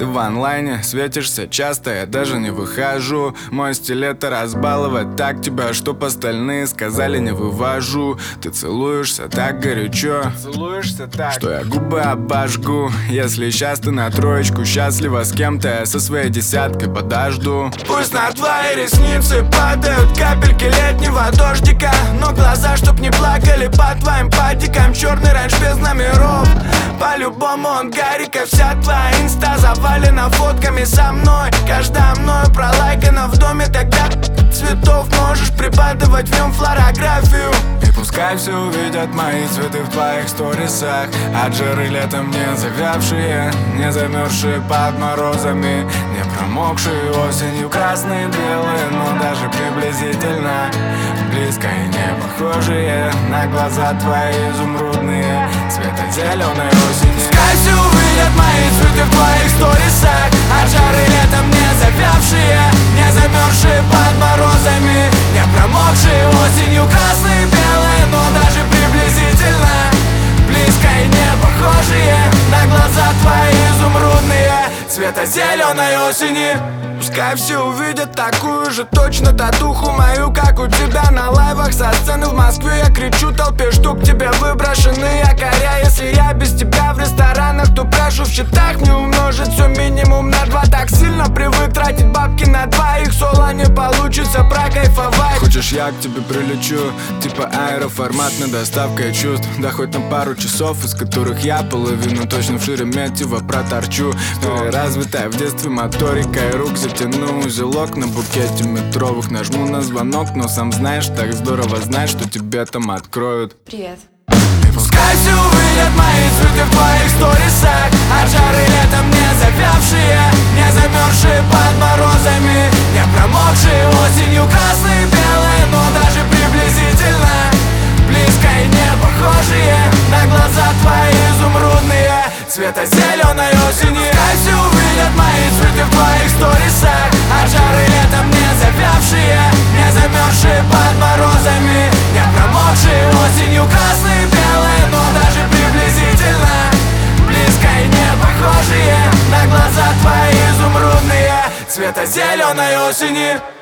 Ты в онлайне светишься часто, я даже не выхожу. Мой стиль — это разбаловать так тебя, чтоб остальные сказали не вывожу. Ты целуешься так горячо, что я губы обожгу. Если сейчас ты на троечку счастлива с кем-то, я со своей десяткой подожду. Пусть на твои ресницы падают капельки летнего дождика, но глаза чтоб не плакали по твоим патикам. Черный раньше без номеров, по-любому он Гарика. Вся твоя инста завалена фотками со мной. Каждая мною пролайкана в доме, тогда цветов можешь припадывать в нем флорографию. И пускай все увидят мои цветы в твоих сторисах. От жары летом не завявшие, не замерзшие под морозами, не промокшие осенью красные, белые, но даже приблизительно близко и не похожие на глаза твои изумрудные, цвета зеленой осени. Пускай все увидят мои цветы в твоих сторисах. От жары летом не завявшие, не замерзшие под морозами, не промокшие осенью красные, белые, но даже приблизительно близко и не похожие на глаза твои изумрудные, цвета зеленой осени. Пускай все увидят такую же точно татуху мою, как у тебя на лайвах со сцены в Москве. Я кричу толпе штук, тебе выброшены якоря. Если я без тебя в ресторанах, то прошу в счетах не умножить все минимум на 2. Так сильно привык тратить бабки на двоих, соло не получится прокайфовать. Хочешь, я к тебе прилечу, типа аэроформатной доставкой чувств. Да хоть на пару часов, из которых я половину точно в Шереметьево проторчу. Развитая в детстве моторика и рук затяну узелок на букете метровых. Нажму на звонок, но сам знаешь, так здорово знать, что тебе там откроют. Привет. И пускай все увидят мои цветы в твоих сторисах. От жары летом не завявшие, не замерзшие под морозами, не промокшие осенью красные, белые, но даже приблизительно близко и не похожие на глаза твои изумрудные, цвета зеленой осени. Пускай все увидят мои цветы в твоих сторисах. От жары летом не завявшие, не замерзшие под морозами, не промокшие осенью красные, белые, но даже приблизительно близко и не похожие на глаза твои изумрудные, цвета зеленой осени.